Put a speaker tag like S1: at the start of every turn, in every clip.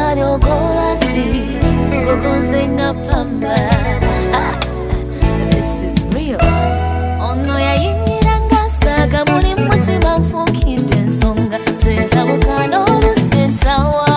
S1: Mario Golasi, Gogonzinga Pamba. This is real. Ono ya yiniranga saga muri mutima mfukinde nsonga zentabuka n'olu sentawa.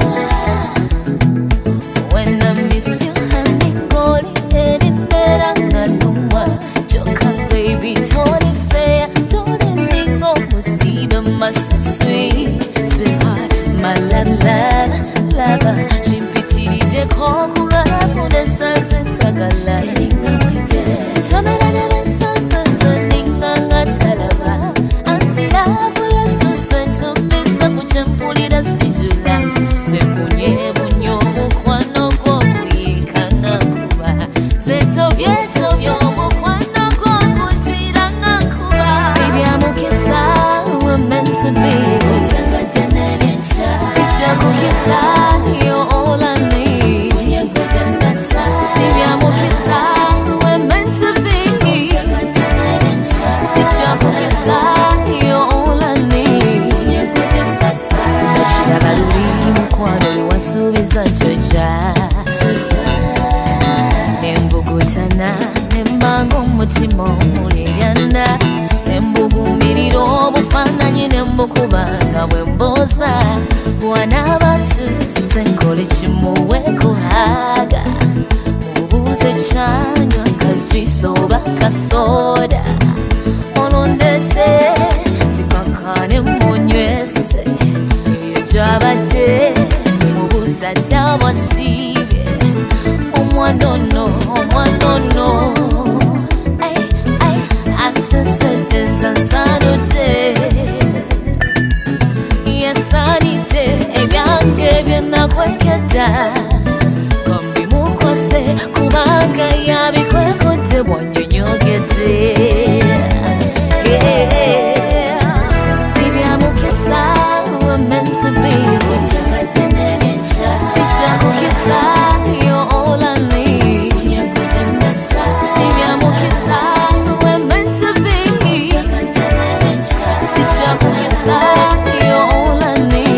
S1: When I miss you honey goli erinneranga numwa joka baby toni fair toni ningo musibe maso sweet sweetheart my lava shimpitiride kokugara kude sanse tagala eringa mwige tamera nebe sansa ninga ngatalaba antilavu ya susentu misa kuchempulira sijula sempunye bunyo mukwano gwo kuyikanga kuba zetovyeto byomukwano gwo kujiranga kuba sibya mukisa we're meant to be utangatene byencha sija kukisa you're all I need sibya mukisa we're meant to be utangatene byencha sija kukisa you're all I need chirabaluri mukwano liwasubiza choja nembugutana nembango umutima omulebyana nembugumirira obufaananyi nembukubanga bwe mboza bwanaba tuse nkole kimuwe kuhaga mubuuze kyanywa kajuice oba kasoda olondete sikakane munywese eyo gyabadde mubuuza tyabwasibye omwanono asesetenza nsanute yasanite ebyange byenakweketa kombimukwase kubanga yabikwekodde bwanyonyogedde sibyamukisa we're meant to be utangatene byencha sija kukisa you're all I need sibyamukisa we're meant to be utangatene byencha sija kukisa you're all I need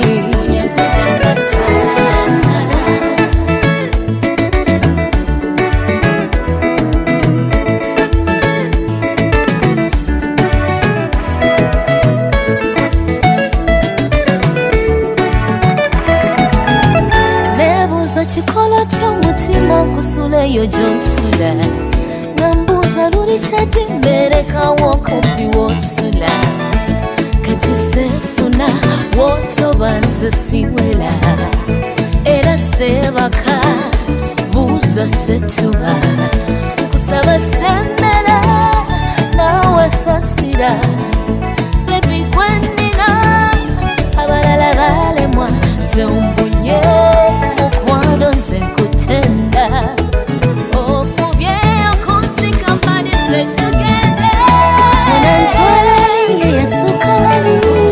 S1: chikolo ky'omutima okusula eyo gy'osula nambuuza luli kyadimbereka wokopi w'osula kati seefuna w'otoba nze siwela era seebaka buuza setuba kusaba semmera naawe sasira ebigwennina abalala balemwa ze ombunye mukwano nze nkutenda ofubye okunsika mbali se tugende onantwala linge yassuka bali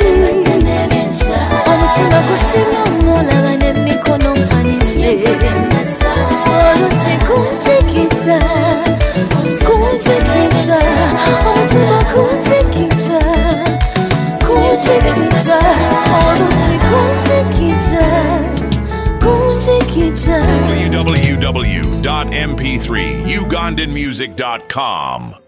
S1: omutima gusimya omulaba n'emikono mpanise olusi kuntikita omutima kuntikita olusi kuntikita
S2: www.mp3ugandanmusic.com